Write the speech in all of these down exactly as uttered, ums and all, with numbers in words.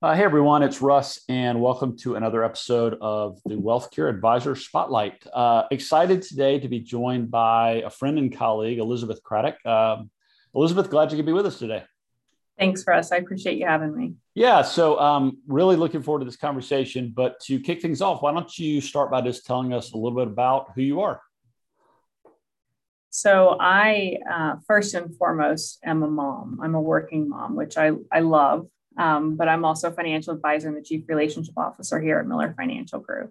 Uh, hey everyone, it's Russ, and welcome to another episode of the Wealthcare Advisor Spotlight. Uh, excited today to be joined by a friend and colleague, Elizabeth Craddock. Um, Elizabeth, glad you could be with us today. Thanks, Russ. I appreciate you having me. Yeah, so um, really looking forward to this conversation. But to kick things off, why don't you start by just telling us a little bit about who you are? So I, uh, first and foremost, am a mom. I'm a working mom, which I, I love, um, but I'm also a financial advisor and the chief relationship officer here at Miller Financial Group.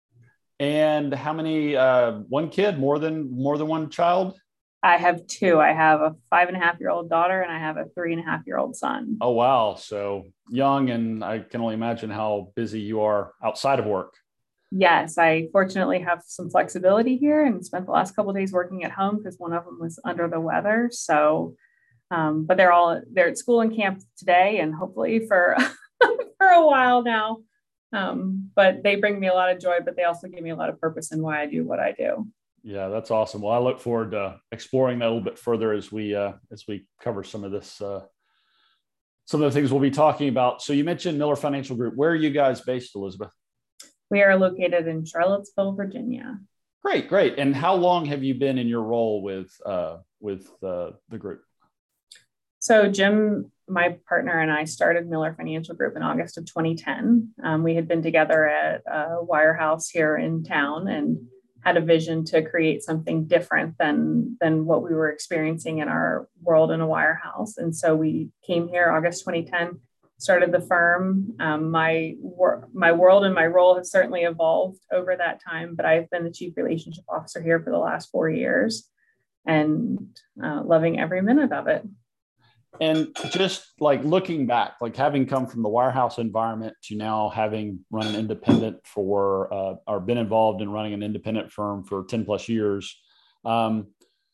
And how many? Uh, one kid, more than more than one child? I have two. I have a five and a half year old daughter and I have a three and a half year old son. Oh wow, so young, and I can only imagine how busy you are outside of work. Yes, I fortunately have some flexibility here and spent the last couple of days working at home because one of them was under the weather. So, um, but they're all they're at school and camp today, and hopefully for for a while now. Um, but they bring me a lot of joy, but they also give me a lot of purpose in why I do what I do. Yeah, that's awesome. Well, I look forward to exploring that a little bit further as we uh, as we cover some of this, uh, some of the things we'll be talking about. So you mentioned Miller Financial Group. Where are you guys based, Elizabeth? We are located in Charlottesville, Virginia. Great, great. And how long have you been in your role with uh, with uh, the group? So Jim, my partner, and I started Miller Financial Group in August of twenty ten. Um, we had been together at a wirehouse here in town and had a vision to create something different than, than what we were experiencing in our world in a wirehouse. And so we came here August twenty ten, started the firm. Um, my, wor- my world and my role has certainly evolved over that time, but I've been the chief relationship officer here for the last four years and uh, loving every minute of it. And just like looking back, like having come from the wirehouse environment to now having run an independent for, uh, or been involved in running an independent firm for ten plus years. Um,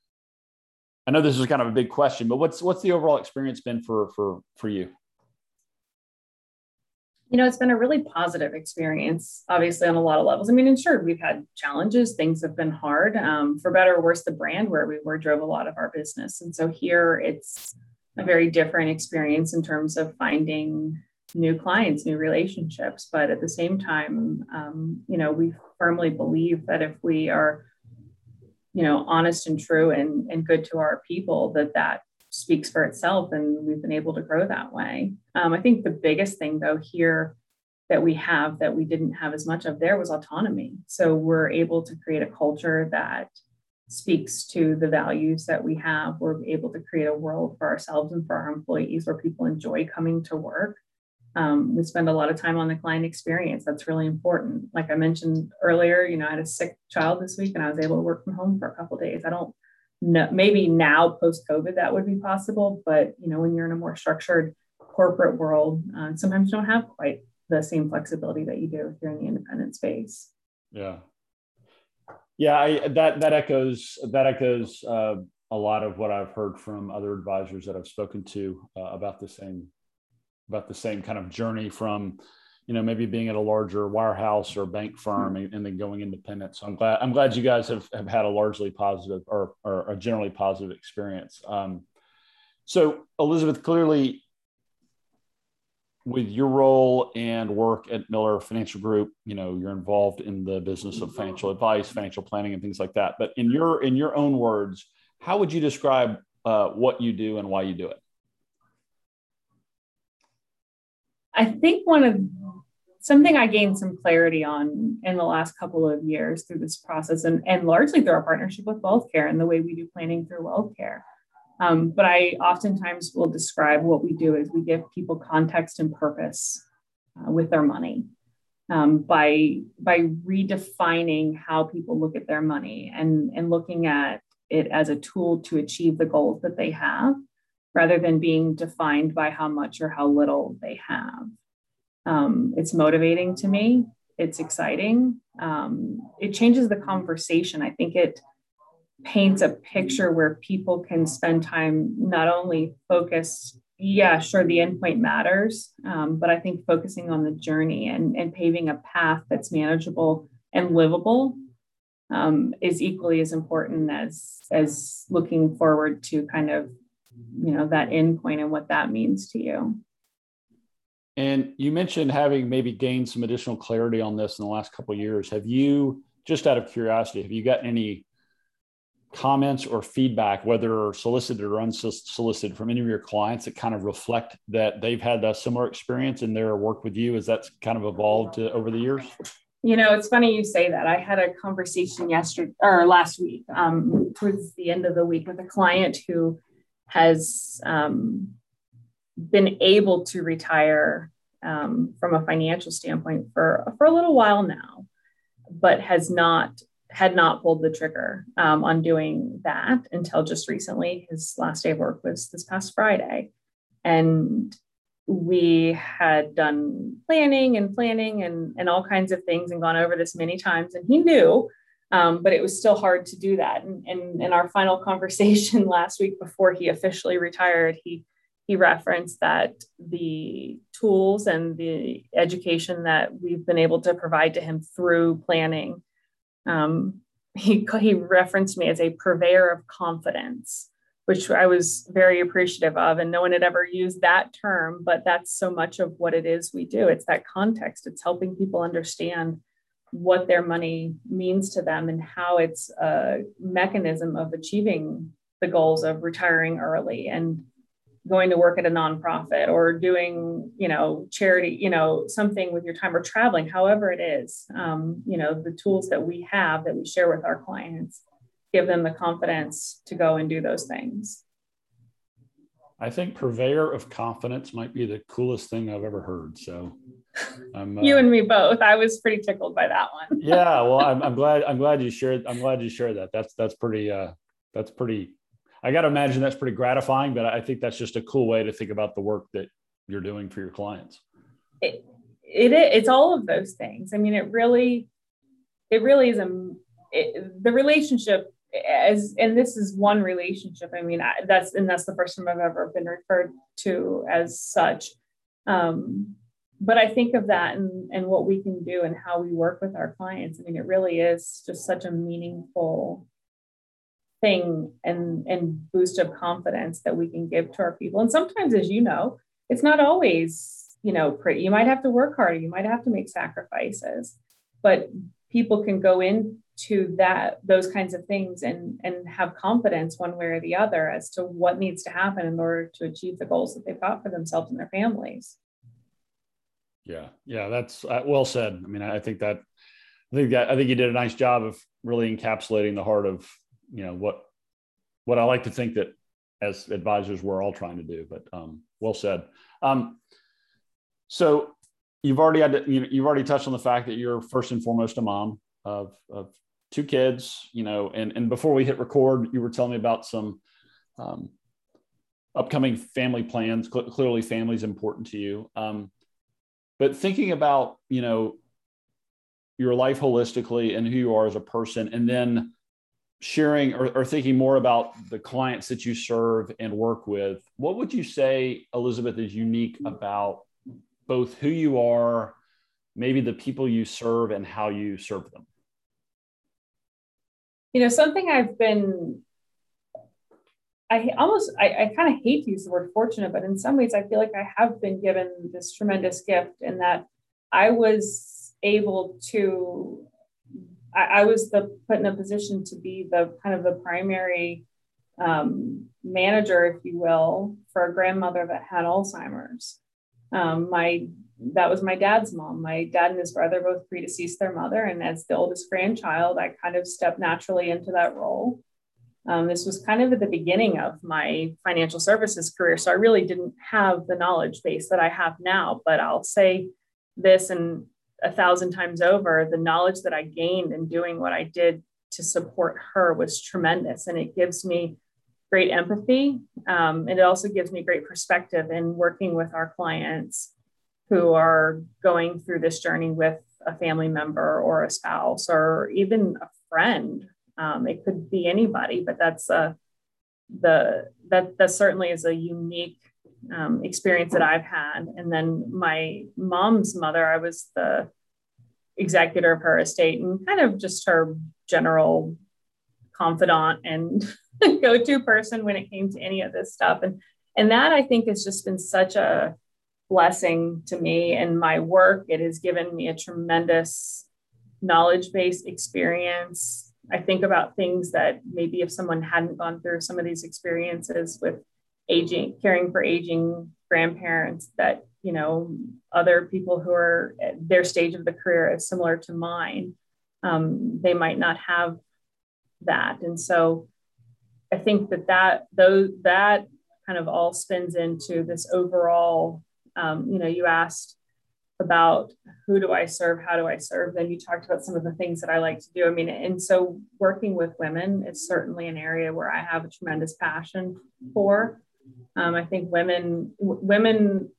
I know this is kind of a big question, but what's, what's the overall experience been for, for, for you? You know, it's been a really positive experience, obviously, on a lot of levels. I mean, and sure, we've had challenges. Things have been hard. Um, for better or worse, the brand where we were drove a lot of our business. And so here it's a very different experience in terms of finding new clients, new relationships. But at the same time, um, you know, we firmly believe that if we are, you know, honest and true and, and good to our people, that that speaks for itself. And we've been able to grow that way. Um, I think the biggest thing, though, here that we have that we didn't have as much of there was autonomy. So we're able to create a culture that speaks to the values that we have. We're able to create a world for ourselves and for our employees where people enjoy coming to work. Um, we spend a lot of time on the client experience. That's really important. Like I mentioned earlier, you know, I had a sick child this week and I was able to work from home for a couple of days. I don't know, maybe now post-COVID that would be possible, but you know, when you're in a more structured corporate world, uh, sometimes you don't have quite the same flexibility that you do if you're in the independent space. Yeah. Yeah, I, that that echoes that echoes uh, a lot of what I've heard from other advisors that I've spoken to uh, about the same about the same kind of journey from, you know, maybe being at a larger wirehouse or bank firm and, and then going independent. So I'm glad I'm glad you guys have, have had a largely positive or, or a generally positive experience. Um, so Elizabeth, clearly, with your role and work at Miller Financial Group, you know, you're involved in the business of financial advice, financial planning, and things like that. But in your in your own words, how would you describe uh, what you do and why you do it? I think one of something I gained some clarity on in the last couple of years through this process and, and largely through our partnership with WealthCare and the way we do planning through WealthCare. Um, but I oftentimes will describe what we do as we give people context and purpose uh, with their money um, by, by redefining how people look at their money and, and looking at it as a tool to achieve the goals that they have rather than being defined by how much or how little they have. Um, it's motivating to me. It's exciting. Um, it changes the conversation. I think it paints a picture where people can spend time not only focused, yeah, sure, the endpoint matters, um, but I think focusing on the journey and, and paving a path that's manageable and livable um, is equally as important as, as looking forward to kind of, you know, that endpoint and what that means to you. And you mentioned having maybe gained some additional clarity on this in the last couple of years. Have you, just out of curiosity, have you gotten any comments or feedback, whether solicited or unsolicited, from any of your clients that kind of reflect that they've had a similar experience in their work with you as that's kind of evolved uh, over the years? You know, it's funny you say that. I had a conversation yesterday or last week, um, towards the end of the week, with a client who has um, been able to retire um, from a financial standpoint for, for a little while now, but has not had not pulled the trigger um, on doing that until just recently. His last day of work was this past Friday. And we had done planning and planning and, and all kinds of things and gone over this many times. And he knew, um, but it was still hard to do that. And, and in our final conversation last week before he officially retired, he he referenced that the tools and the education that we've been able to provide to him through planning, um, he, he referenced me as a purveyor of confidence, which I was very appreciative of. And no one had ever used that term, but that's so much of what it is we do. It's that context. It's helping people understand what their money means to them and how it's a mechanism of achieving the goals of retiring early and going to work at a nonprofit or doing, you know, charity, you know, something with your time, or traveling, however it is. Um, you know, the tools that we have that we share with our clients give them the confidence to go and do those things. I think purveyor of confidence might be the coolest thing I've ever heard. So I'm, uh, you and me both. I was pretty tickled by that one. Yeah. Well, I'm, I'm glad, I'm glad you shared, I'm glad you shared that. That's, that's pretty, uh, that's pretty, I got to imagine that's pretty gratifying, but I think that's just a cool way to think about the work that you're doing for your clients. It, it it's all of those things. I mean, it really, it really is a, it, the relationship as, and this is one relationship. I mean, I, that's, and that's the first time I've ever been referred to as such. Um, but I think of that and, and what we can do and how we work with our clients. I mean, it really is just such a meaningful thing and, and boost of confidence that we can give to our people. And sometimes, as you know, it's not always, you know, pretty. You might have to work harder. You might have to make sacrifices, but people can go into that, those kinds of things and, and have confidence one way or the other as to what needs to happen in order to achieve the goals that they've got for themselves and their families. Yeah. Yeah. That's uh, well said. I mean, I think that, I think that, I think you did a nice job of really encapsulating the heart of, you know, what, what I like to think that as advisors, we're all trying to do, but um, well said. Um, so you've already had, to, you know, you've already touched on the fact that you're first and foremost a mom of, of two kids, you know, and, and before we hit record, you were telling me about some um, upcoming family plans. Cl- clearly family is important to you. Um, but thinking about, you know, your life holistically and who you are as a person, and then sharing or, or thinking more about the clients that you serve and work with, what would you say, Elizabeth, is unique about both who you are, maybe the people you serve, and how you serve them? You know, something I've been, I almost, I, I kind of hate to use the word fortunate, but in some ways I feel like I have been given this tremendous gift in that I was able to I was the put in a position to be the kind of the primary um, manager, if you will, for a grandmother that had Alzheimer's. Um, my that was my dad's mom. My dad and his brother both predeceased their mother, and as the oldest grandchild, I kind of stepped naturally into that role. Um, this was kind of at the beginning of my financial services career, so I really didn't have the knowledge base that I have now. But I'll say this, and a thousand times over, the knowledge that I gained in doing what I did to support her was tremendous. And it gives me great empathy. Um, and it also gives me great perspective in working with our clients who are going through this journey with a family member or a spouse or even a friend. Um, it could be anybody, but that's a, the, that, that certainly is a unique Um, experience that I've had. And then my mom's mother, I was the executor of her estate and kind of just her general confidant and go-to person when it came to any of this stuff. And, and that I think has just been such a, blessing to me in my work. It has given me a tremendous knowledge-based experience. I think about things that maybe if someone hadn't gone through some of these experiences with aging, caring for aging grandparents, that, you know, other people who are at their stage of the career is similar to mine, um, they might not have that. And so I think that that, though, that kind of all spins into this overall, um, you know, you asked about who do I serve, how do I serve, then you talked about some of the things that I like to do. I mean, and so working with women is certainly an area where I have a tremendous passion for. Um, I think women w- women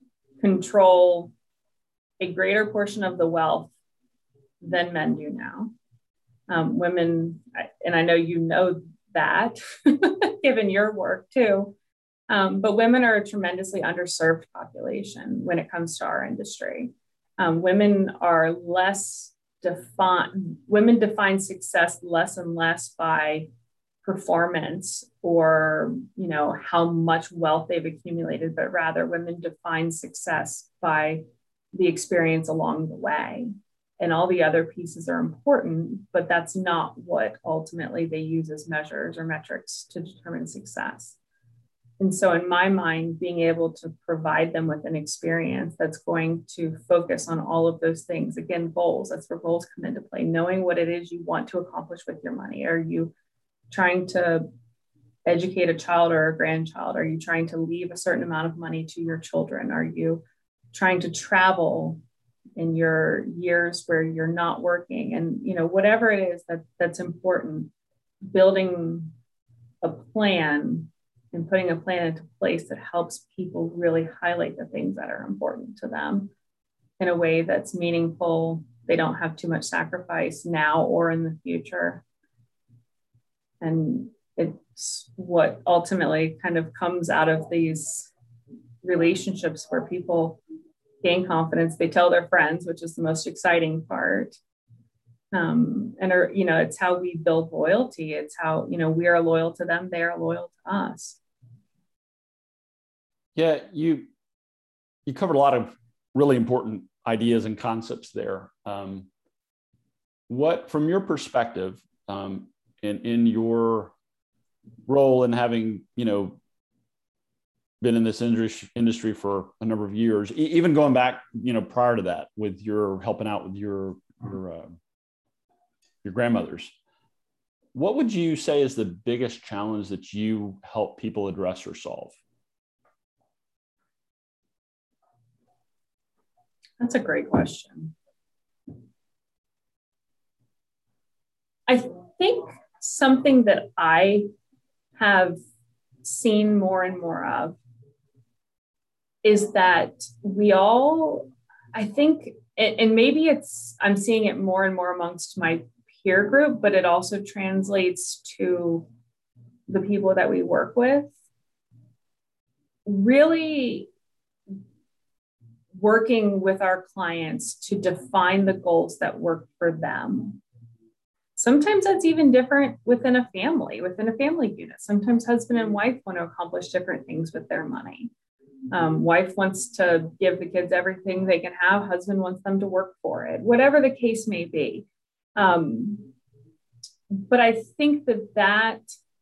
control a greater portion of the wealth than men do now. Um, women, and I know you know that, given your work too, um, but women are a tremendously underserved population when it comes to our industry. Um, women are less defined, women define success less and less by performance or, you know, how much wealth they've accumulated, but rather women define success by the experience along the way. And all the other pieces are important, but that's not what ultimately they use as measures or metrics to determine success. And so in my mind, being able to provide them with an experience that's going to focus on all of those things, again, goals, that's where goals come into play, knowing what it is you want to accomplish with your money. Are you trying to educate a child or a grandchild? Are you trying to leave a certain amount of money to your children? Are you trying to travel in your years where you're not working? And, you know, whatever it is that that's important, building a plan and putting a plan into place that helps people really highlight the things that are important to them in a way that's meaningful. They don't have too much sacrifice now or in the future. And it's what ultimately kind of comes out of these relationships where people gain confidence. They tell their friends, which is the most exciting part. Um, and, are, you know, it's how we build loyalty. It's how, you know, we are loyal to them. They are loyal to us. Yeah, you you covered a lot of really important ideas and concepts there. Um, what, from your perspective, um, in in your role in having, you know, been in this industry industry for a number of years, e- even going back, you know, prior to that, with your helping out with your your uh, your grandmothers, what would you say is the biggest challenge that you help people address or solve? That's a great question. I think something that I have seen more and more of is that we all, I think, and maybe it's, I'm seeing it more and more amongst my peer group, but it also translates to the people that we work with, really working with our clients to define the goals that work for them. Sometimes that's even different within a family, within a family unit. Sometimes husband and wife want to accomplish different things with their money. Um, wife wants to give the kids everything they can have. Husband wants them to work for it, whatever the case may be. Um, but I think that that,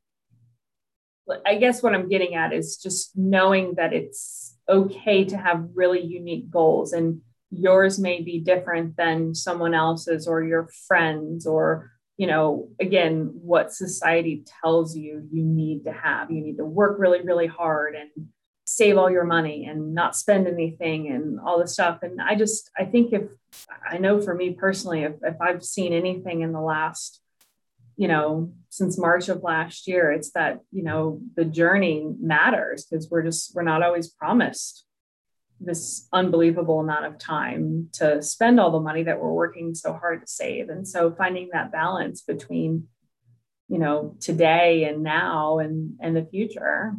I guess what I'm getting at is just knowing that it's okay to have really unique goals, and yours may be different than someone else's or your friends, or, you know, again, what society tells you you need to have. You need to work really, really hard and save all your money and not spend anything and all this stuff. And I just, I think if, I know for me personally, if, if I've seen anything in the last, you know, since March of last year, it's that, you know, the journey matters, because we're just, we're not always promised this unbelievable amount of time to spend all the money that we're working so hard to save. And so finding that balance between, you know, today and now and, and the future.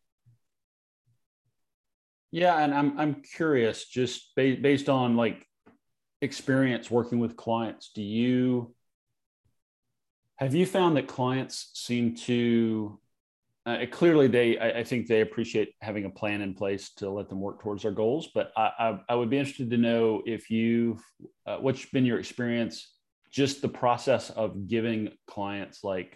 Yeah, and I'm I'm curious, just ba- based on like experience working with clients, do you have you found that clients seem to uh, clearly they, I, I think they appreciate having a plan in place to let them work towards their goals. But I, I, I would be interested to know if you've, uh, what's been your experience, just the process of giving clients like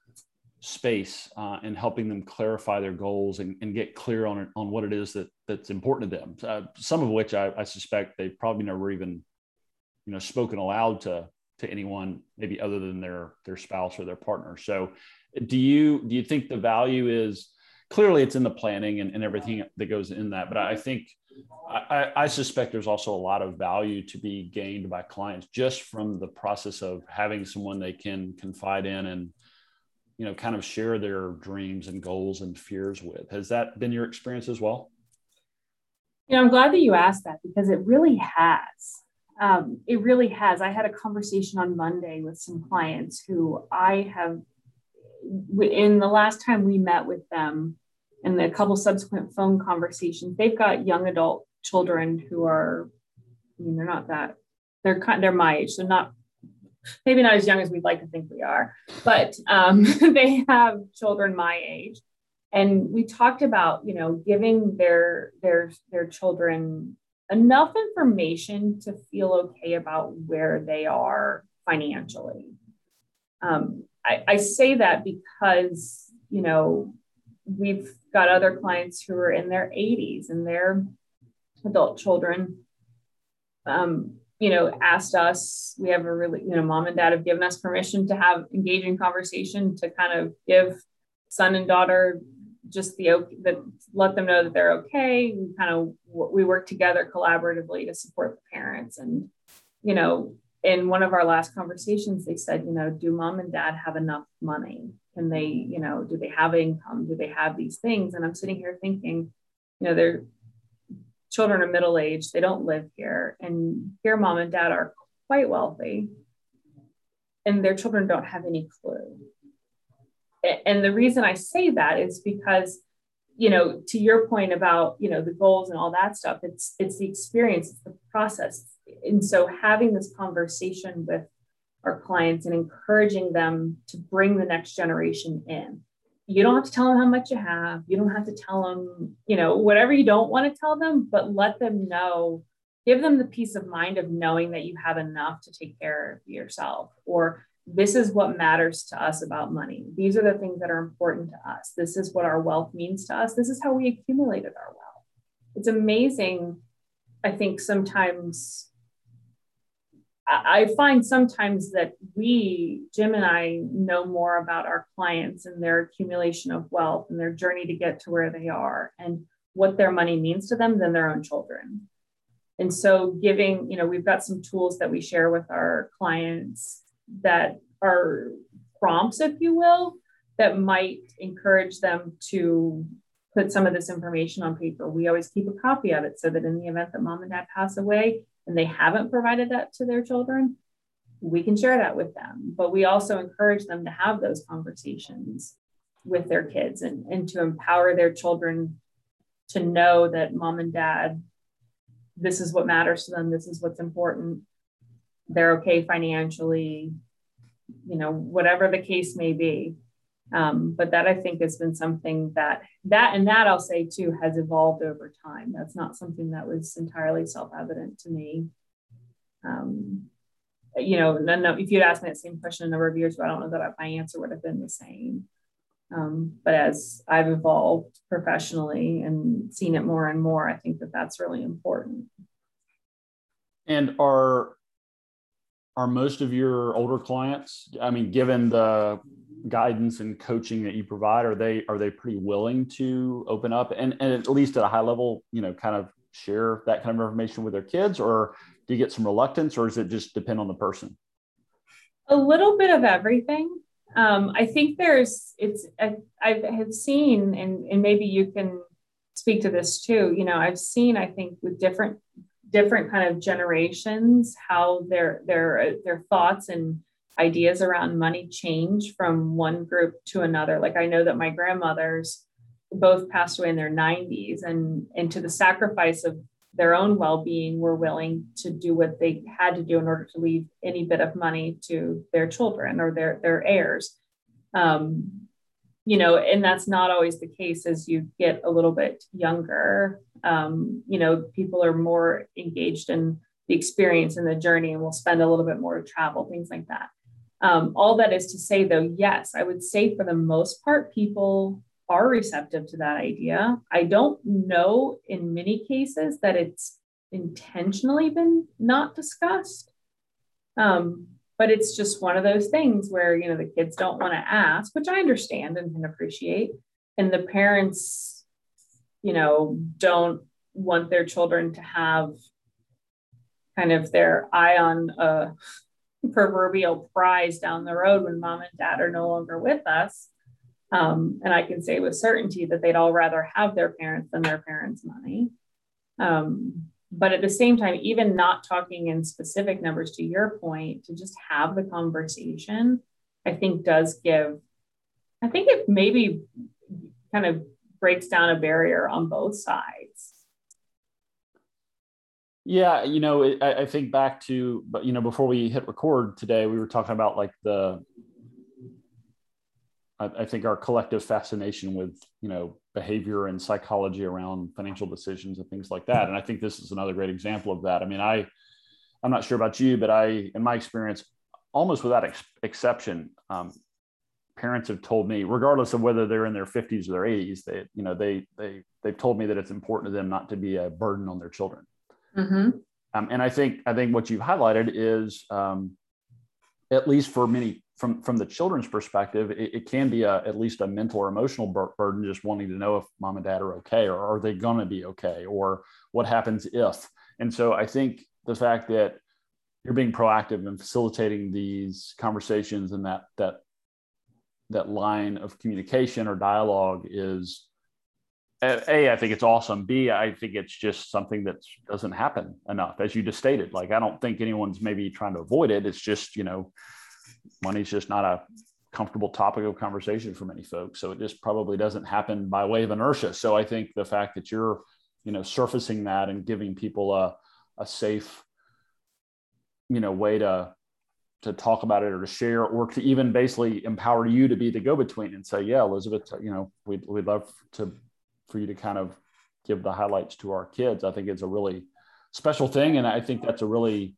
space uh, and helping them clarify their goals and, and get clear on on what it is that that's important to them. Uh, some of which I, I suspect they probably never even, you know, spoken aloud to to anyone, maybe other than their their spouse or their partner. So, do you do you think the value is, clearly it's in the planning and, and everything that goes in that, but I think I, I suspect there's also a lot of value to be gained by clients just from the process of having someone they can confide in and, you know, kind of share their dreams and goals and fears with. Has that been your experience as well? You know, I'm glad that you asked that, because it really has. Um, it really has. I had a conversation on Monday with some clients who I have, in the last time we met with them and a couple subsequent phone conversations, they've got young adult children who are, I mean, they're not that, they're kind, they're my age. They're not, maybe not as young as we'd like to think we are, but um, they have children my age. And we talked about, you know, giving their, their, their children enough information to feel okay about where they are financially. Um, I, I say that because, you know, we've got other clients who are in their eighties and their adult children, um, you know, asked us, we have a really, you know, mom and dad have given us permission to have engaging conversation to kind of give son and daughter just the, that let them know that they're okay. We kind of, we work together collaboratively to support the parents. And, you know, in one of our last conversations, they said, you know, do mom and dad have enough money? Can they, you know, do they have income? Do they have these things? And I'm sitting here thinking, you know, their children are middle-aged, they don't live here. And here mom and dad are quite wealthy and their children don't have any clue. And the reason I say that is because, you know, to your point about, you know, the goals and all that stuff, it's, it's the experience, it's the process. And so having this conversation with our clients and encouraging them to bring the next generation in. You don't have to tell them how much you have. You don't have to tell them, you know, whatever you don't want to tell them, but let them know, give them the peace of mind of knowing that you have enough to take care of yourself, or this is what matters to us about money. These are the things that are important to us. This is what our wealth means to us. This is how we accumulated our wealth. It's amazing. I think sometimes I find sometimes that we, Jim and I, know more about our clients and their accumulation of wealth and their journey to get to where they are and what their money means to them than their own children. And so giving, you know, we've got some tools that we share with our clients that are prompts, if you will, that might encourage them to put some of this information on paper. We always keep a copy of it so that in the event that mom and dad pass away, and they haven't provided that to their children, we can share that with them. But we also encourage them to have those conversations with their kids and, and to empower their children to know that mom and dad, this is what matters to them. This is what's important. They're okay financially, you know, whatever the case may be. Um, but that I think has been something that, that and that I'll say too, has evolved over time. That's not something that was entirely self-evident to me. Um, you know, no, no, if you'd asked me that same question a number of years ago, I don't know that my answer would have been the same. Um, but as I've evolved professionally and seen it more and more, I think that that's really important. And are, are most of your older clients, I mean, given the guidance and coaching that you provide, are they are they pretty willing to open up and, and at least at a high level, you know, kind of share that kind of information with their kids? Or do you get some reluctance, or does it just depend on the person? A little bit of everything. Um, I think there's, it's, I, I have seen, and, and maybe you can speak to this too, you know, I've seen, I think with different, different kind of generations, how their, their, their thoughts and ideas around money change from one group to another. Like I know that my grandmothers both passed away in their nineties, and, and to the sacrifice of their own well-being were willing to do what they had to do in order to leave any bit of money to their children or their, their heirs. Um, you know, and that's not always the case as you get a little bit younger. Um, you know, people are more engaged in the experience and the journey and will spend a little bit more to travel, things like that. Um, all that is to say, though, yes, I would say for the most part, people are receptive to that idea. I don't know in many cases that it's intentionally been not discussed. Um, but it's just one of those things where, you know, the kids don't want to ask, which I understand and can appreciate. And the parents, you know, don't want their children to have kind of their eye on a proverbial prize down the road when mom and dad are no longer with us. Um, and I can say with certainty that they'd all rather have their parents than their parents' money. Um, but at the same time, even not talking in specific numbers, to your point, to just have the conversation, I think does give, I think it maybe kind of breaks down a barrier on both sides. Yeah, you know, it, I, I think back to, but you know, before we hit record today, we were talking about like the, I, I think our collective fascination with, you know, behavior and psychology around financial decisions and things like that. And I think this is another great example of that. I mean, I, I'm not sure about you, but I, in my experience, almost without ex- exception, um, parents have told me, regardless of whether they're in their fifties or their eighties, they, you know, they, they, they've told me that it's important to them not to be a burden on their children. Mm-hmm. Um, and I think I think what you've highlighted is, um, at least for many, from from the children's perspective, it, it can be a, at least a mental or emotional bur- burden, just wanting to know if mom and dad are okay, or are they going to be okay, or what happens if. And so I think the fact that you're being proactive in facilitating these conversations and that that that line of communication or dialogue is, A, I think it's awesome. B, I think it's just something that doesn't happen enough, as you just stated. Like, I don't think anyone's maybe trying to avoid it. It's just, you know, money's just not a comfortable topic of conversation for many folks. So it just probably doesn't happen by way of inertia. So I think the fact that you're, you know, surfacing that and giving people a, a safe, you know, way to, to talk about it or to share, or to even basically empower you to be the go-between and say, yeah, Elizabeth, you know, we'd, we'd love to, for you to kind of give the highlights to our kids. I think it's a really special thing. And I think that's a really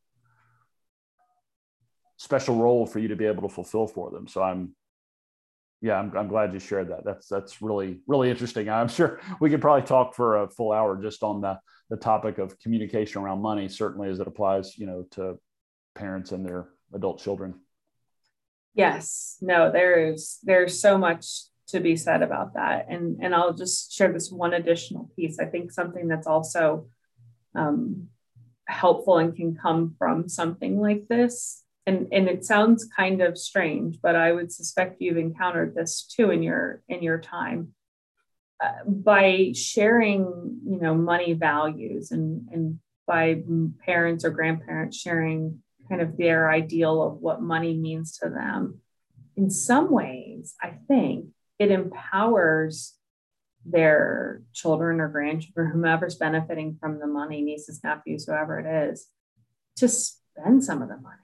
special role for you to be able to fulfill for them. So I'm, yeah, I'm, I'm glad you shared that. That's, that's really, really interesting. I'm sure we could probably talk for a full hour just on the, the topic of communication around money, certainly as it applies, you know, to parents and their adult children. Yes, no, there is, there's so much to be said about that. And, and I'll just share this one additional piece. I think something that's also um, helpful and can come from something like this. And, and it sounds kind of strange, but I would suspect you've encountered this too in your, in your time. Uh, by sharing, you know, money values, and, and by parents or grandparents sharing kind of their ideal of what money means to them, in some ways, I think it empowers their children or grandchildren, whomever's benefiting from the money, nieces, nephews, whoever it is, to spend some of the money.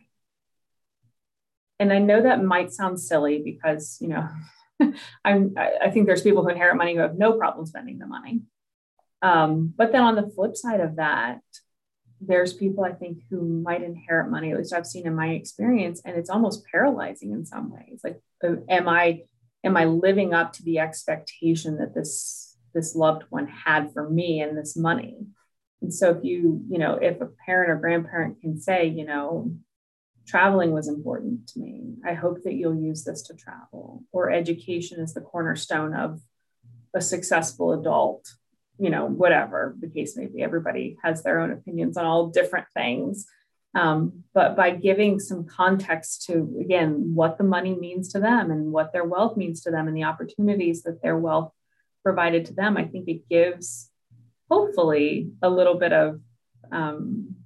And I know that might sound silly because, you know, I'm, I think there's people who inherit money who have no problem spending the money. Um, but then on the flip side of that, there's people I think who might inherit money, at least I've seen in my experience, and it's almost paralyzing in some ways. Like, am I, am I living up to the expectation that this, this loved one had for me and this money? And so if you, you know, if a parent or grandparent can say, you know, traveling was important to me, I hope that you'll use this to travel, or education is the cornerstone of a successful adult, you know, whatever the case may be. Everybody has their own opinions on all different things. Um, but by giving some context to, again, what the money means to them and what their wealth means to them and the opportunities that their wealth provided to them, I think it gives hopefully a little bit of um,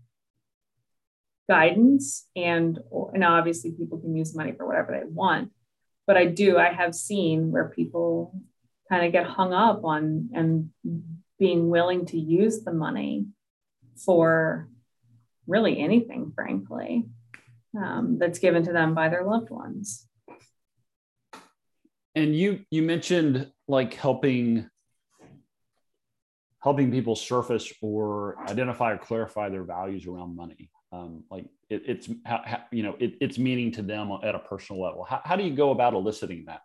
guidance. And, and obviously people can use money for whatever they want, but I do, I have seen where people kind of get hung up on and being willing to use the money for really anything, frankly, um, that's given to them by their loved ones. And you you mentioned like helping helping people surface or identify or clarify their values around money. Um, like it, it's how, how, you know it, it's meaning to them at a personal level. How, how do you go about eliciting that?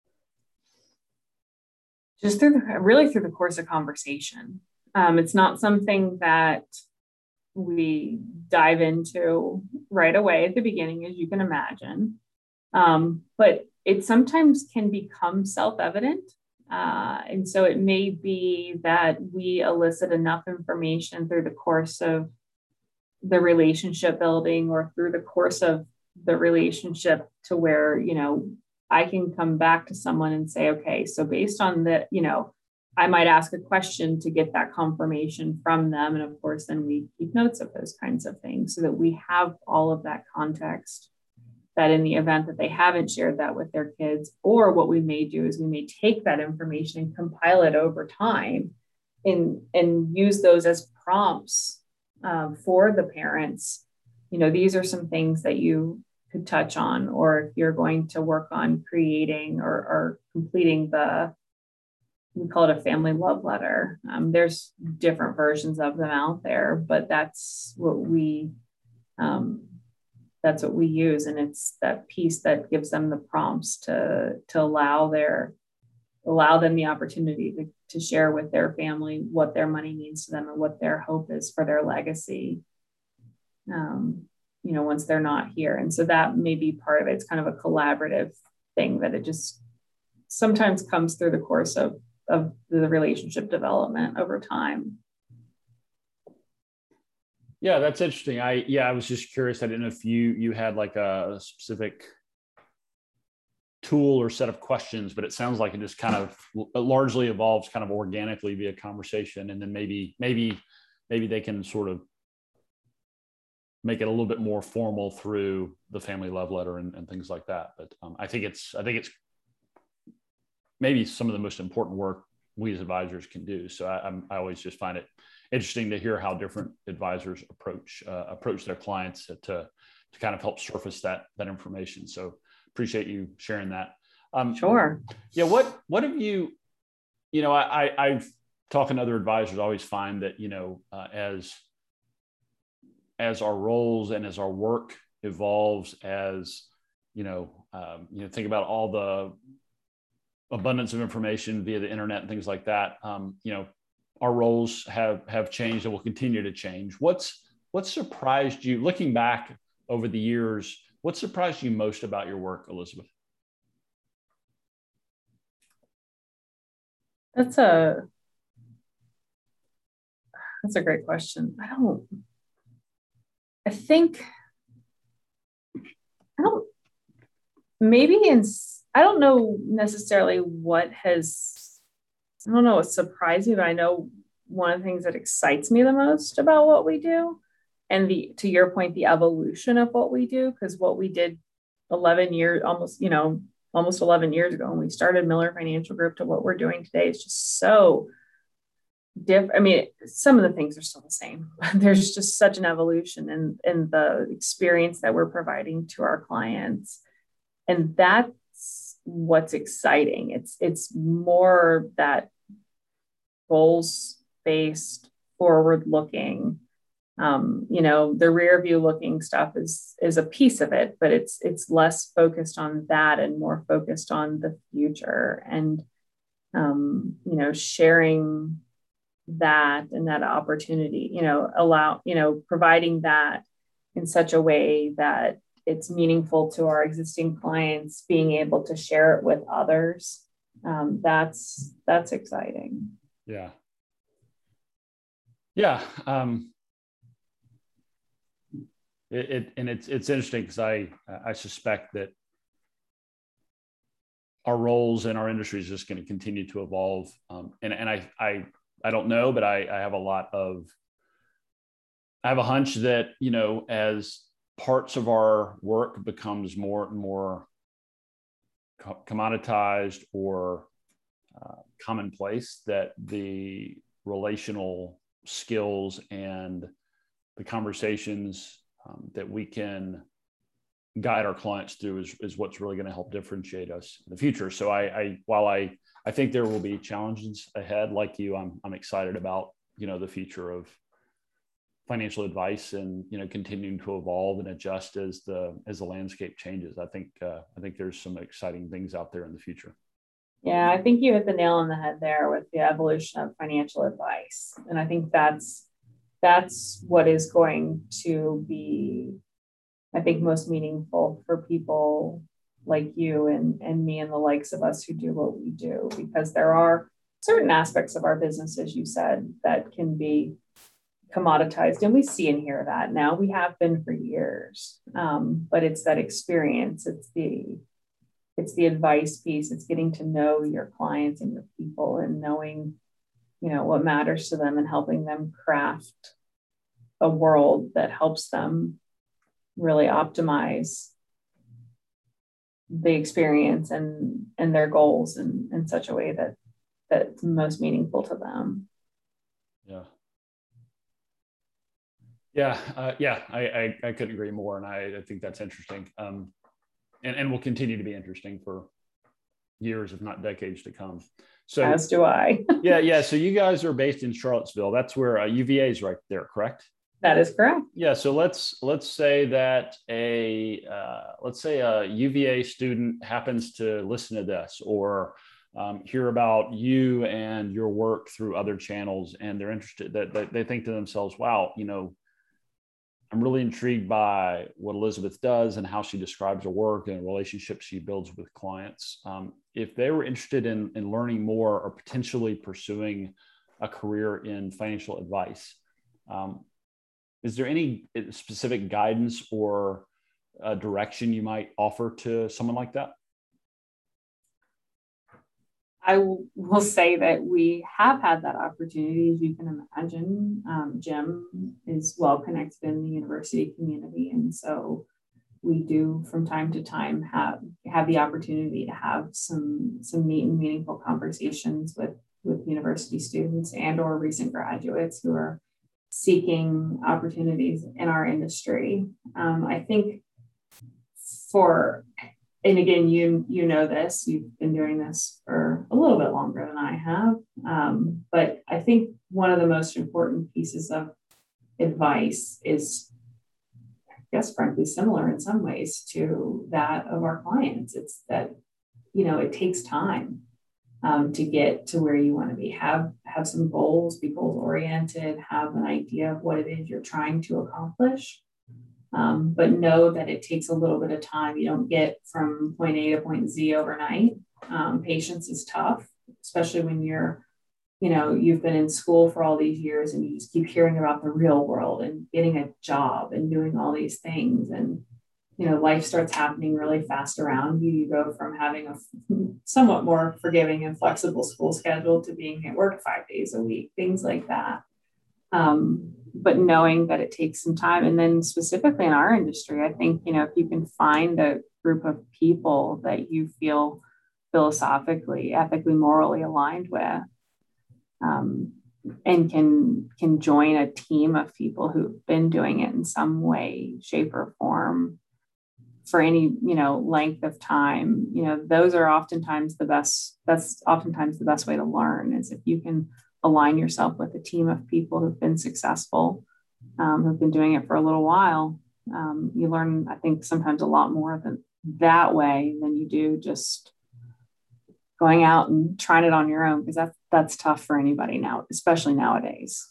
Just through the really through the course of conversation. Um, it's not something that we dive into right away at the beginning, as you can imagine. Um, but it sometimes can become self-evident. Uh, and so it may be that we elicit enough information through the course of the relationship building or through the course of the relationship to where, you know, I can come back to someone and say, okay, so based on the, you know, I might ask a question to get that confirmation from them. And of course, then we keep notes of those kinds of things so that we have all of that context, that in the event that they haven't shared that with their kids, or what we may do is we may take that information and compile it over time and, and use those as prompts uh, for the parents. You know, these are some things that you could touch on, or if you're going to work on creating or, or completing the, we call it a family love letter. Um, there's different versions of them out there, but that's what we, um, that's what we use. And it's that piece that gives them the prompts to, to allow their, allow them the opportunity to, to share with their family what their money means to them and what their hope is for their legacy. Um, you know, once they're not here. And so that may be part of it. It's kind of a collaborative thing that it just sometimes comes through the course of, of the relationship development over time. Yeah, that's interesting. I, yeah, I was just curious. I didn't know if you, you had like a specific tool or set of questions, but it sounds like it just kind of it largely evolves kind of organically via conversation. And then maybe, maybe, maybe they can sort of make it a little bit more formal through the family love letter and, and things like that. But um, I think it's, I think it's maybe some of the most important work we as advisors can do. So I, I'm, I always just find it interesting to hear how different advisors approach, uh, approach their clients to, to kind of help surface that, that information. So appreciate you sharing that. Um, sure. Yeah. What, what have you, you know, I, I I've talking to other advisors, always find that, you know, uh, as, as our roles and as our work evolves, as, you know, um, you know, think about all the abundance of information via the internet and things like that. Um, you know, our roles have, have changed and will continue to change. What's, what surprised you looking back over the years? What surprised you most about your work, Elizabeth? That's a, that's a great question. I don't, I think, I don't, maybe in, I don't know necessarily what has, I don't know what surprised me, but I know one of the things that excites me the most about what we do, and the, to your point, the evolution of what we do, because what we did eleven years, almost, you know, almost eleven years ago when we started Miller Financial Group to what we're doing today is just so different. I mean, some of the things are still the same. There's just such an evolution in, in the experience that we're providing to our clients. And that's what's exciting. It's, it's more that goals-based, forward-looking. Um, you know, the rear view looking stuff is, is a piece of it, but it's, it's less focused on that and more focused on the future and, um, you know, sharing that and that opportunity, you know, allow, you know, providing that in such a way that it's meaningful to our existing clients, being able to share it with others. Um, that's, that's exciting. Yeah. Yeah. Um, it, it, and it's, it's interesting because I, I suspect that our roles in our industry is just going to continue to evolve. Um, and, and I, I, I don't know, but I, I have a lot of, I have a hunch that, you know, as parts of our work becomes more and more co- commoditized or uh, commonplace, that the relational skills and the conversations um, that we can guide our clients through is, is what's really going to help differentiate us in the future. So I, I while I, I think there will be challenges ahead, like you, I'm, I'm excited about, you know, the future of financial advice and, you know, continuing to evolve and adjust as the, as the landscape changes. I think, uh, I think there's some exciting things out there in the future. Yeah, I think you hit the nail on the head there with the evolution of financial advice. And I think that's, that's what is going to be, I think, most meaningful for people like you and, and me and the likes of us who do what we do, because there are certain aspects of our business, as you said, that can be commoditized. And we see and hear that now. We have been for years. Um, but it's that experience. It's the it's the advice piece. It's getting to know your clients and your people and knowing, you know, what matters to them and helping them craft a world that helps them really optimize the experience and and their goals in, in such a way that that's most meaningful to them. Yeah. Yeah. Uh, yeah. I, I, I couldn't agree more. And I, I think that's interesting. Um, and, and will continue to be interesting for years, if not decades to come. So as do I. yeah. Yeah. So you guys are based in Charlottesville. That's where uh, U V A is right there, correct? That is correct. Yeah. So let's, let's say that a, uh, let's say a U V A student happens to listen to this or um, hear about you and your work through other channels. And they're interested that, that they think to themselves, wow, you know, I'm really intrigued by what Elizabeth does and how she describes her work and relationships she builds with clients. Um, if they were interested in, in learning more or potentially pursuing a career in financial advice, um, is there any specific guidance or uh, direction you might offer to someone like that? I will say that we have had that opportunity, as you can imagine. Um, Jim is well connected in the university community. And so we do from time to time have, have the opportunity to have some, some neat and meaningful conversations with, with university students and or recent graduates who are seeking opportunities in our industry. Um, I think for And again, you you know this, you've been doing this for a little bit longer than I have. Um, but I think one of the most important pieces of advice is, I guess, frankly, similar in some ways to that of our clients. It's that, you know, it takes time um, to get to where you want to be. Have, have some goals, be goals oriented, have an idea of what it is you're trying to accomplish. Um, but know that it takes a little bit of time. You don't get from point A to point Z overnight. Um, patience is tough, especially when you're, you know, you've been in school for all these years and you just keep hearing about the real world and getting a job and doing all these things. And, you know, life starts happening really fast around you. You go from having a somewhat more forgiving and flexible school schedule to being at work five days a week, things like that. Um, but knowing that it takes some time. And then specifically in our industry, I think, you know, if you can find a group of people that you feel philosophically, ethically, morally aligned with, um, and can, can join a team of people who've been doing it in some way, shape, or form for any, you know, length of time, you know, those are oftentimes the best, that's oftentimes the best way to learn is if you can align yourself with a team of people who've been successful, um, who've been doing it for a little while. Um, you learn, I think, sometimes a lot more than that way than you do just going out and trying it on your own, because that's that's tough for anybody now, especially nowadays.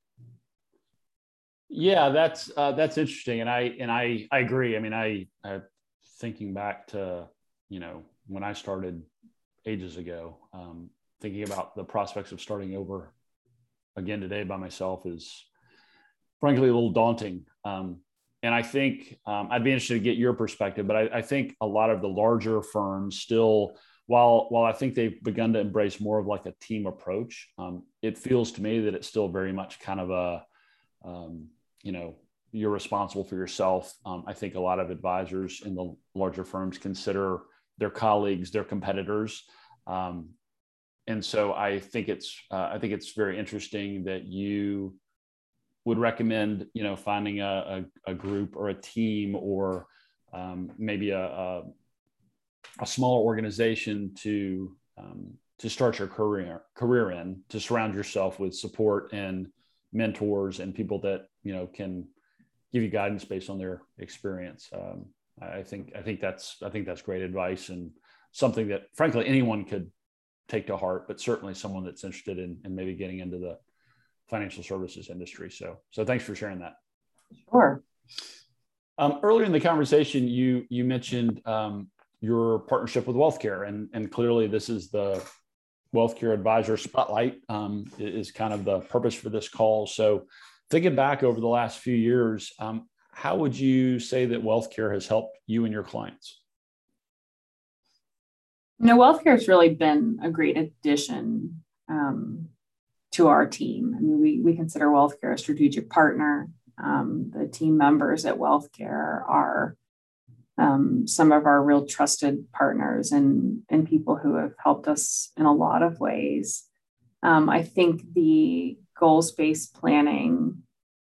Yeah, that's uh, that's interesting, and I and I I agree. I mean, I, I thinking back to, you know, when I started ages ago. Um, thinking about the prospects of starting over again today by myself is frankly a little daunting. Um, and I think um, I'd be interested to get your perspective, but I, I think a lot of the larger firms still, while, while I think they've begun to embrace more of like a team approach, um, it feels to me that it's still very much kind of a, um, you know, you're responsible for yourself. Um, I think a lot of advisors in the larger firms consider their colleagues, their competitors. Um, And so I think it's uh, I think it's very interesting that you would recommend, you know, finding a, a, a group or a team or um, maybe a, a, a smaller organization to um, to start your career career in, to surround yourself with support and mentors and people that, you know, can give you guidance based on their experience. Um, I think I think that's I think that's great advice, and something that frankly anyone could take to heart, but certainly someone that's interested in, in maybe getting into the financial services industry. So so thanks for sharing that. Sure. Um, earlier in the conversation, you you mentioned um, your partnership with WealthCare, and and clearly this is the WealthCare Advisor Spotlight um, is kind of the purpose for this call. So thinking back over the last few years, um, how would you say that WealthCare has helped you and your clients? You know, WealthCare has really been a great addition um, to our team. I mean, we, we consider WealthCare a strategic partner. Um, the team members at WealthCare are um, some of our real trusted partners and, and people who have helped us in a lot of ways. Um, I think the goals-based planning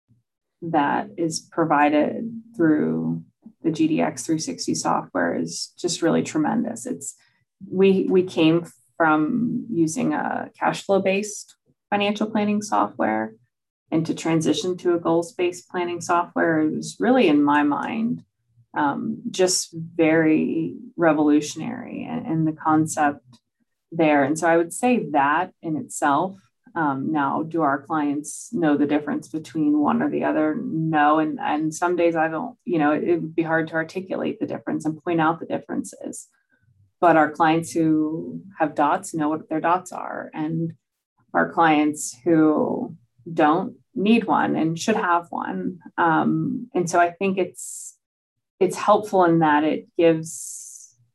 that is provided through the G D X three sixty software is just really tremendous. It's we we came from using a cash flow based financial planning software, and to transition to a goals based planning software is really, in my mind, um, just very revolutionary, and, and the concept there. And so I would say that in itself. Um, now, do our clients know the difference between one or the other? No. And, and some days I don't, you know, it, it would be hard to articulate the difference and point out the differences. But our clients who have dots know what their dots are. And our clients who don't need one and should have one. Um, and so I think it's, it's helpful in that it gives,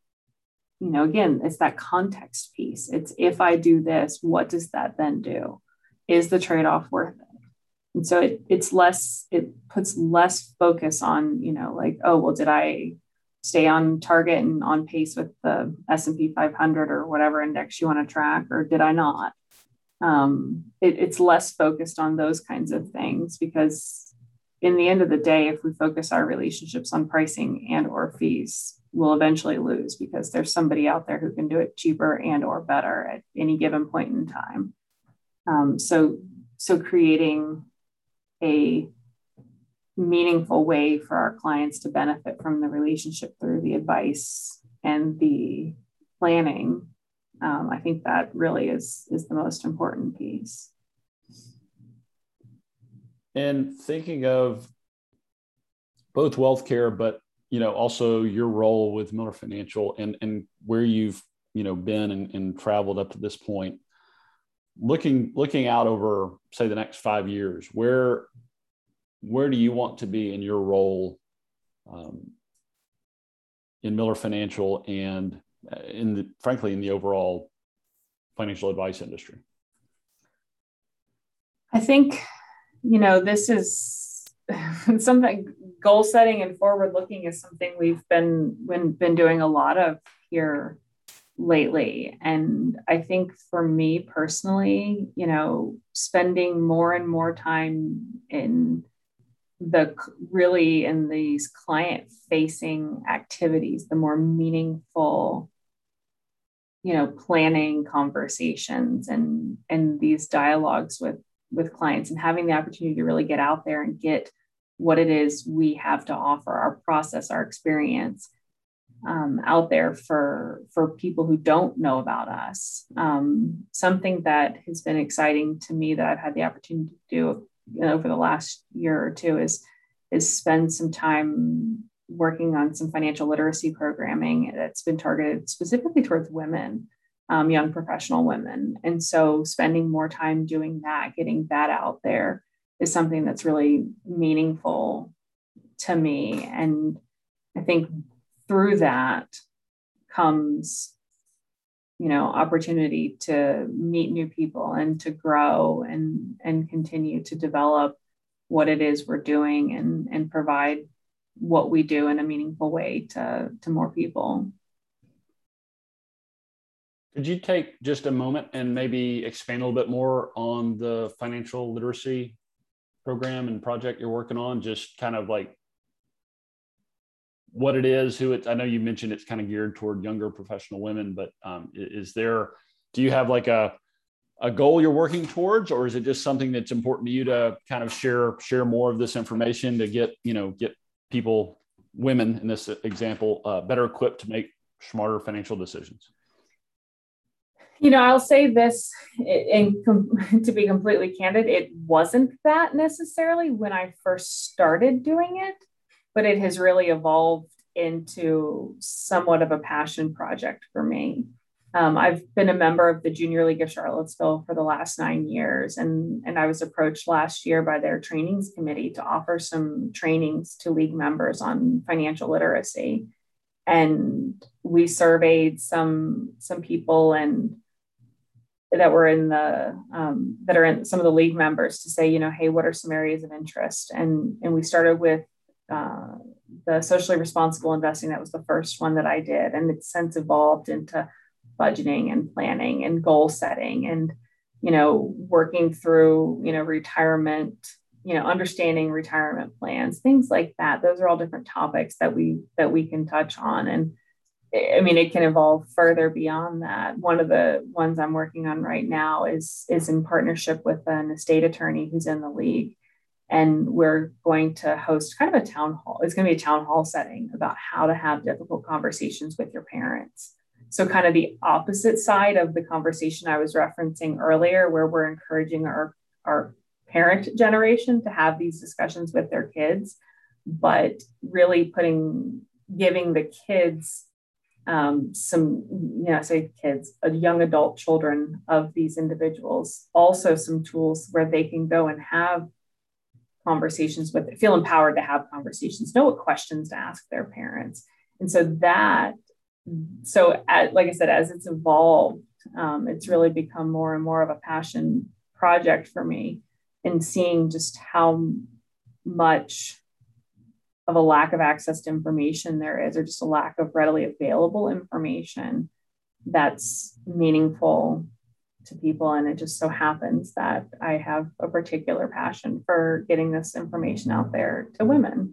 you know, again, it's that context piece. It's, if I do this, what does that then do? Is the trade-off worth it? And so it, it's less, it puts less focus on, you know, like, oh, well, did I stay on target and on pace with the S and P five hundred or whatever index you want to track, or did I not? Um, it, it's less focused on those kinds of things, because in the end of the day, if we focus our relationships on pricing and or fees, we'll eventually lose, because there's somebody out there who can do it cheaper and or better at any given point in time. Um, so, so creating a meaningful way for our clients to benefit from the relationship through the advice and the planning, um, I think that really is, is the most important piece. And thinking of both WealthCare, but you know, also your role with Miller Financial, and, and where you've, you know, been and, and traveled up to this point, looking, looking out over, say, the next five years, where, where do you want to be in your role um, in Miller Financial and in the, frankly, in the overall financial advice industry? I think, you know, this is something, goal setting and forward looking is something we've been, been, been doing a lot of here lately. And I think for me personally, you know, spending more and more time in the really in these client facing activities, the more meaningful, you know, planning conversations and, and these dialogues with, with clients, and having the opportunity to really get out there and get what it is we have to offer, our process, our experience um, out there for, for people who don't know about us. Um, something that has been exciting to me that I've had the opportunity to do, you know, over the last year or two is, is spend some time working on some financial literacy programming that's been targeted specifically towards women, um, young professional women. And so spending more time doing that, getting that out there, is something that's really meaningful to me. And I think through that comes, you know, opportunity to meet new people and to grow and, and continue to develop what it is we're doing and, and provide what we do in a meaningful way to, to more people. Could you take just a moment and maybe expand a little bit more on the financial literacy program and project you're working on? Just kind of like, what it is, who it's, I know you mentioned it's kind of geared toward younger professional women, but um, is there, do you have like a, a goal you're working towards, or is it just something that's important to you to kind of share, share more of this information to get, you know, get people, women in this example, uh, better equipped to make smarter financial decisions? You know, I'll say this, and to be completely candid, it wasn't that necessarily when I first started doing it, but it has really evolved into somewhat of a passion project for me. Um, I've been a member of the Junior League of Charlottesville for the last nine years, and, and I was approached last year by their trainings committee to offer some trainings to league members on financial literacy. And we surveyed some, some people and that were in the, um, that are in some of the league members to say, you know, hey, what are some areas of interest? And, and we started with uh, the socially responsible investing. That was the first one that I did. And it's since evolved into budgeting and planning and goal setting and, you know, working through, you know, retirement, you know, understanding retirement plans, things like that. Those are all different topics that we, that we can touch on. And I mean, it can evolve further beyond that. One of the ones I'm working on right now is, is in partnership with an estate attorney who's in the league. And we're going to host kind of a town hall. It's going to be a town hall setting about how to have difficult conversations with your parents. So kind of the opposite side of the conversation I was referencing earlier, where we're encouraging our, our parent generation to have these discussions with their kids, but really putting, giving the kids um, some, you know, say kids, uh, young adult children of these individuals, also some tools where they can go and have conversations with, feel empowered to have conversations, know what questions to ask their parents. And so that, so at, like I said, as it's evolved, um, it's really become more and more of a passion project for me, and seeing just how much of a lack of access to information there is, or just a lack of readily available information that's meaningful to people. And it just so happens that I have a particular passion for getting this information out there to women.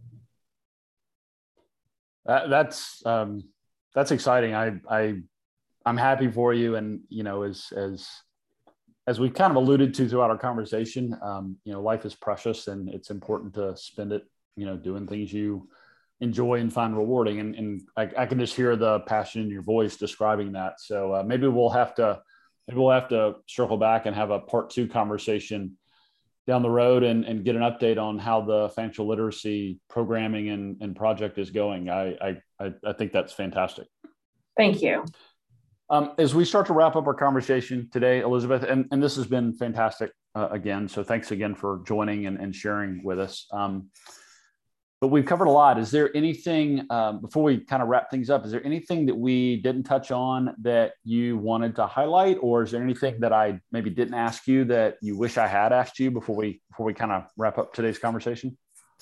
That, that's, um, that's exciting. I, I, I'm happy for you. And, you know, as, as, as we've kind of alluded to throughout our conversation, um, you know, life is precious, and it's important to spend it, you know, doing things you enjoy and find rewarding. And, and I, I can just hear the passion in your voice describing that. So uh, maybe we'll have to, maybe we'll have to circle back and have a part two conversation down the road and, and get an update on how the financial literacy programming and, and project is going. I, I, I think that's fantastic. Thank you. Um, as we start to wrap up our conversation today, Elizabeth, and, and this has been fantastic uh, again, so thanks again for joining and, and sharing with us. Um, but we've covered a lot. Is there anything, um, before we kind of wrap things up, is there anything that we didn't touch on that you wanted to highlight, or is there anything that I maybe didn't ask you that you wish I had asked you before we, before we kind of wrap up today's conversation?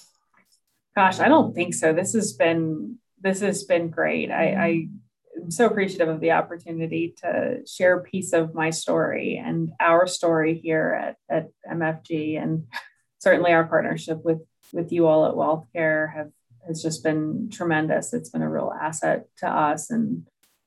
Gosh, I don't think so. This has been, this has been great. I, I I'm so appreciative of the opportunity to share a piece of my story and our story here at, at M F G, and certainly our partnership with, with you all at WealthCare have has just been tremendous. It's been a real asset to us, and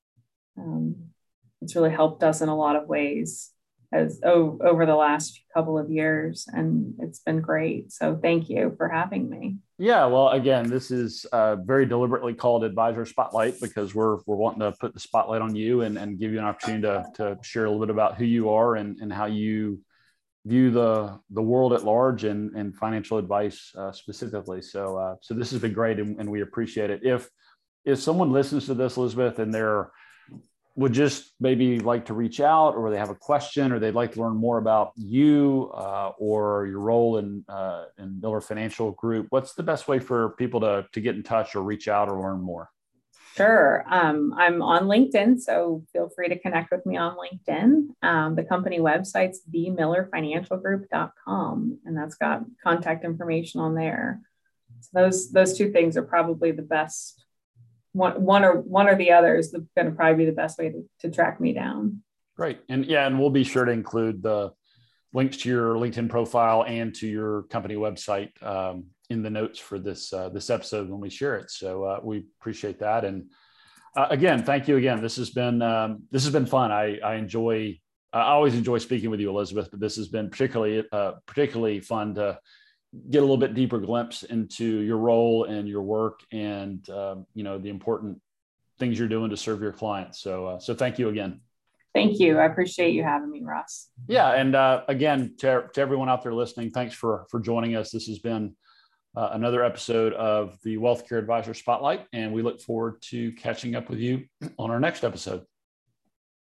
um, it's really helped us in a lot of ways as oh, over the last couple of years, and it's been great. So thank you for having me. Yeah, well, again, this is uh, very deliberately called Advisor Spotlight because we're we're wanting to put the spotlight on you and, and give you an opportunity to, to share a little bit about who you are and, and how you view the the world at large and, and financial advice uh, specifically. So uh, so this has been great, and, and we appreciate it. If if someone listens to this, Elizabeth, and they're would just maybe like to reach out, or they have a question, or they'd like to learn more about you uh, or your role in uh, in Miller Financial Group, what's the best way for people to, to get in touch or reach out or learn more? Sure. Um, I'm on LinkedIn, so feel free to connect with me on LinkedIn. Um, the company website's the miller financial group dot com, and that's got contact information on there. So those, those two things are probably the best. One, one or one or the other is going to probably be the best way to, to track me down. Great. And yeah, and we'll be sure to include the links to your LinkedIn profile and to your company website um, in the notes for this uh, this episode when we share it. So uh, we appreciate that. And uh, again, thank you again. This has been um, this has been fun. I, I enjoy I always enjoy speaking with you, Elizabeth, but this has been particularly uh, particularly fun to get a little bit deeper glimpse into your role and your work, and um, you know, the important things you're doing to serve your clients. So uh, so thank you again. Thank you. I appreciate you having me, Ross. Yeah. And uh, again, to, to everyone out there listening, thanks for, for joining us. This has been uh, another episode of the Wealth Care Advisor Spotlight, and we look forward to catching up with you on our next episode.